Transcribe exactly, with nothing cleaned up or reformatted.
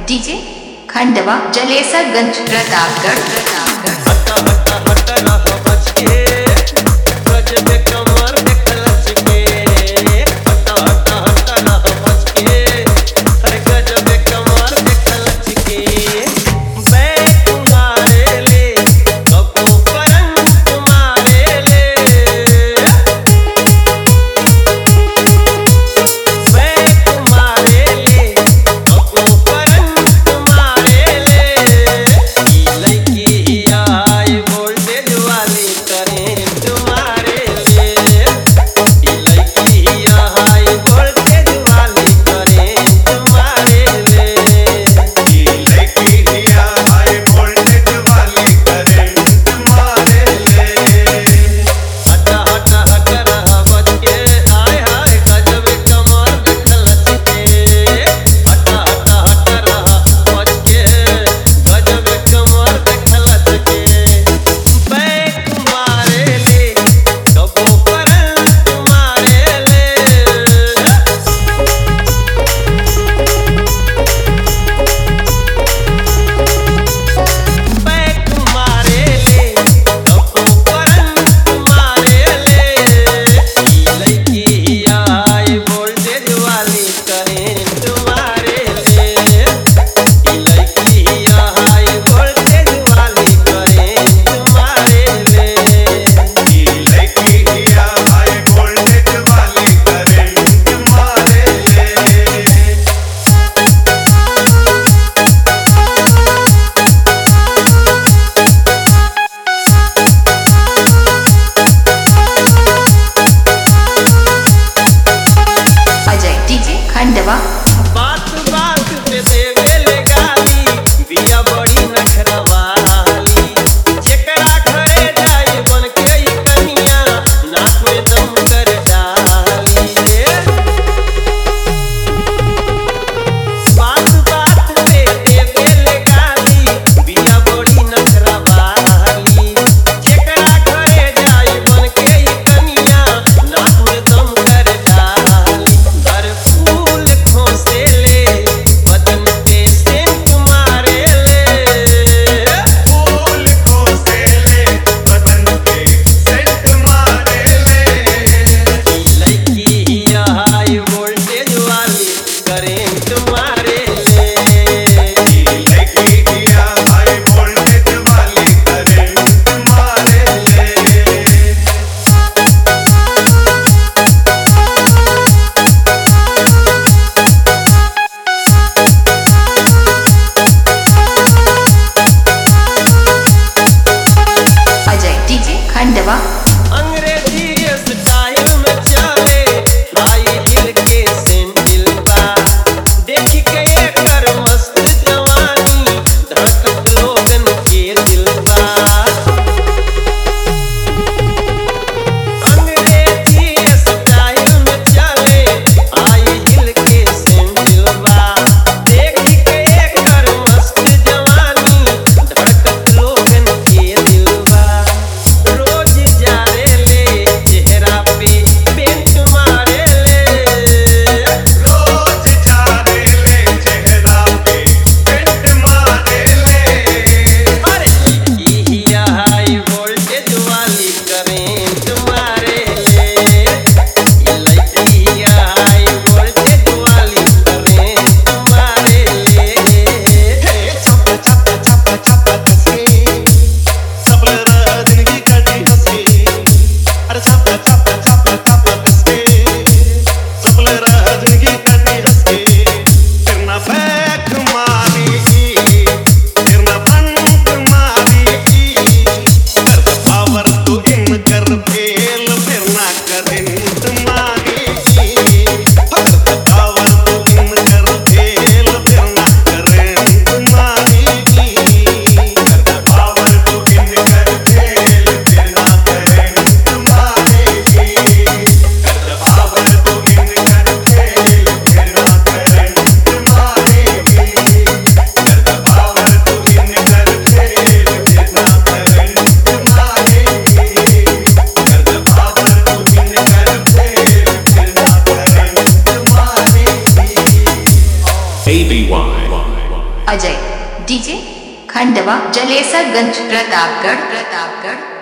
DJ Khandwa Jalesarganj Pratapgarh Pratapgarh हटा हटा हटा ना हो बच के गजबे कमर देख लच के हटा हटा हटा ना हो बच के अरे गजबे कमर देख लच के बैक तुम्हारे ले कबो परन तुम्हारे ले बैक तुम्हारे ले कबो परन तुम्हारे ले ई लड़की आई वोल्टेज वाली करें तुम्हारे लिए ई लड़की आई वोल्टेज वाली करें तुम्हारे लिए ये लड़की दिया हाई वोल्टेज वाली करें तुम्हारे लिए। हटा हटा हटा रहा बच के हाय हाय गजब कमर देख लच के हटा हटा हटा रहा बच के गजब कमर देख लच के बैक तुम्हारे ले कबो परन तुम्हारे ले बैक तुम्हारे ले कबो परन तुम्हारे ले ई लड़की आई वोल्टेज वाली करें तुम्हारे लिए ई लड़की आई वोल्टेज वाली करें तुम्हारे लिए ये लड़की दिया हाई वोल्टेज वाली करें तुम्हारे लिए। अजय डीजे खंडवा बात बात पे देवे ले गाली बिया बड़ी नखरवाली जेकरा घरे जाई बन के ई कनिया नाक में दम कर डाली बात बात पे देवे ले गाली बिया बड़ी नखरवाली जेकरा घरे जाई बन के ई कनिया नाक में दम कर डाली हर फूल खोसे ले बदन पे सेंट मारे ले फूल को से ले बदन पे सेंट मारे ले। ई लड़की हाई वोल्टेज वाली करें तुम्हारे लिए ये लड़की दिया हाई वोल्टेज वाली करें तुम्हारे लिए। अजय डीजे खंडवा अंग्रेजी स्टाइल में चले हाई हिल के सैंडल बा देख के एकर मस्त जवानी धड़कत लोगन के दिल बा अंग्रेजी स्टाइल में चले हाई हिल के सैंडल बा देख के एकर मस्त जवानी धड़कत लोगन के दिल बा रोज जाने ले चेहरा पे पेंट मारे ले रोज झाड़े ले चेहरा पे पेंट मारे ले। अरे लड़की हाई वोल्टेज वाली करें तुम्हारे लिए ये लड़की हाई वोल्टेज वाली करें तुम्हारे लिए छप छप छप छप दसे सबलरा जिंदगी कटी हंसी। अरे छप छप छप छप दसे सबलरा जिंदगी कटी हंसी। फिर ना बैक मारी फिर ना फ्रंट मारी कर दे पावर तू इन कर फेल फिर ना करंट मारी कर दे पावर तू इन कर फेल फिर ना करंट मारी कर दे पावर तू इन कर फेल फिर ना करंट मारी कर दे पावर तू इन कर फेल फिर ना करंट मारी कर दे पावर तू इन कर फेल फिर ना करंट मारी कर दे पावर तू इन कर फेल फिर ना करंट मारी। A B Y Ajay DJ Khandwa Jalesarganj Pratapgarh Pratapgarh